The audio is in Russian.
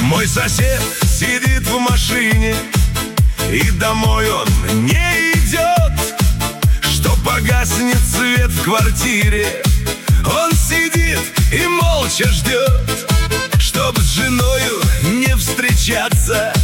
Мой сосед сидит в машине, и домой он не идет. Что погаснет свет в квартире, он сидит и молча ждет. Чтоб с женою не встречаться,